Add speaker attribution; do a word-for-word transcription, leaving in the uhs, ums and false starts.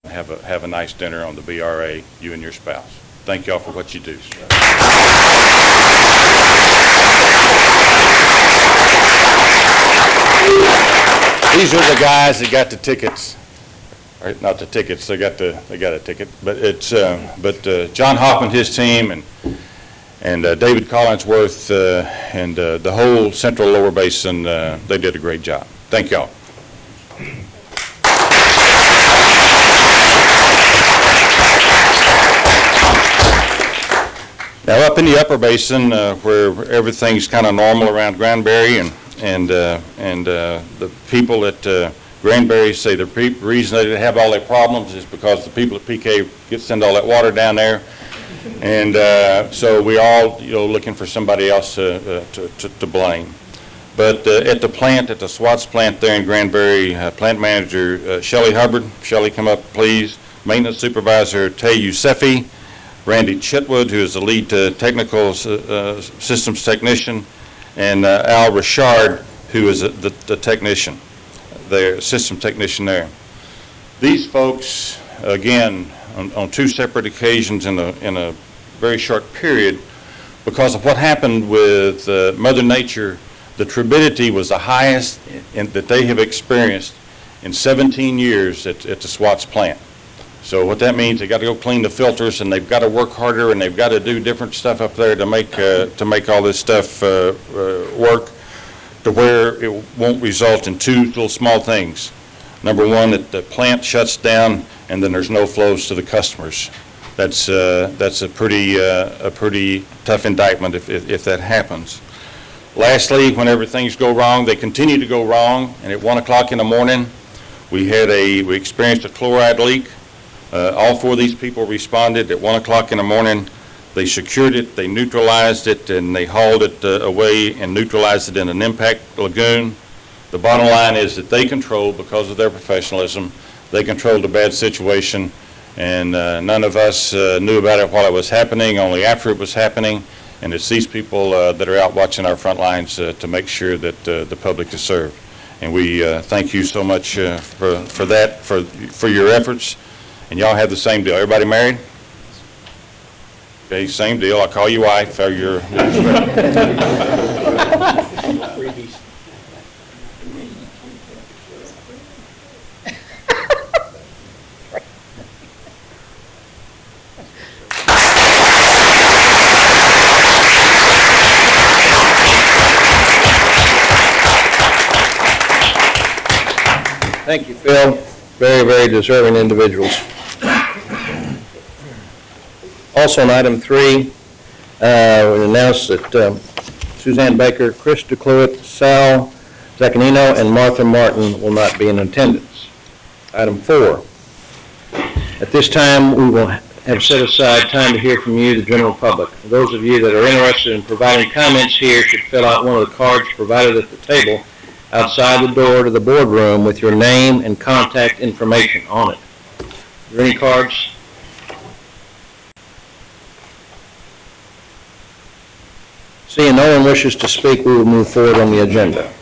Speaker 1: have a have a nice dinner on the B R A, you and your spouse. Thank you all for what you do. These are the guys that got the tickets. Right, not the tickets. They got the they got a ticket, but it's uh, but uh, John Hoffman, his team, and and uh, David Collinsworth, uh, and uh, the whole Central Lower Basin. Uh, they did a great job. Thank y'all. Now up in the Upper Basin, uh, where everything's kind of normal around Granbury, and and uh, and uh, the people at uh, Granbury say the pre- reason they have all their problems is because the people at P K get send all that water down there, and uh, so we all you know looking for somebody else uh, to, to to blame. But uh, at the plant, at the Swats plant there in Granbury, uh, plant manager uh, Shelley Hubbard, Shelley, come up please. Maintenance supervisor Tay Yousefi, Randy Chitwood, who is the lead uh, technical uh, systems technician, and uh, Al Richard, who is a, the, the technician, the system technician there. These folks, again, on, on two separate occasions in a, in a very short period, because of what happened with uh, Mother Nature, the turbidity was the highest in, that they have experienced in seventeen years at, at the Swats plant. So what that means, they got to go clean the filters, and they've got to work harder, and they've got to do different stuff up there to make uh, to make all this stuff uh, uh, work, to where it won't result in two little small things. Number one, that the plant shuts down, and then there's no flows to the customers. That's uh, that's a pretty uh, a pretty tough indictment if, if if that happens. Lastly, whenever things go wrong, they continue to go wrong, and at one o'clock in the morning, we had a we experienced a chloride leak. Uh, all four of these people responded at one o'clock in the morning. They secured it, they neutralized it, and they hauled it uh, away and neutralized it in an impact lagoon. The bottom line is that they controlled, because of their professionalism, they controlled the bad situation, and uh, none of us uh, knew about it while it was happening, only after it was happening. And it's these people uh, that are out watching our front lines uh, to make sure that uh, the public is served. And we uh, thank you so much uh, for, for that, for, for your efforts. And y'all have the same deal. Everybody married? Okay, same deal. I'll call you wife or your.
Speaker 2: Thank you, Phil. Very, very deserving individuals. Also on item three, uh, we announced that um, Suzanne Baker, Chris DeCluitt, Sal Zaccanino, and Martha Martin will not be in attendance. Item four. At this time, we will have set aside time to hear from you, the general public. Those of you that are interested in providing comments here should fill out one of the cards provided at the table outside the door to the boardroom with your name and contact information on it. Are there any cards? Seeing no one wishes to speak, we will move forward on the agenda.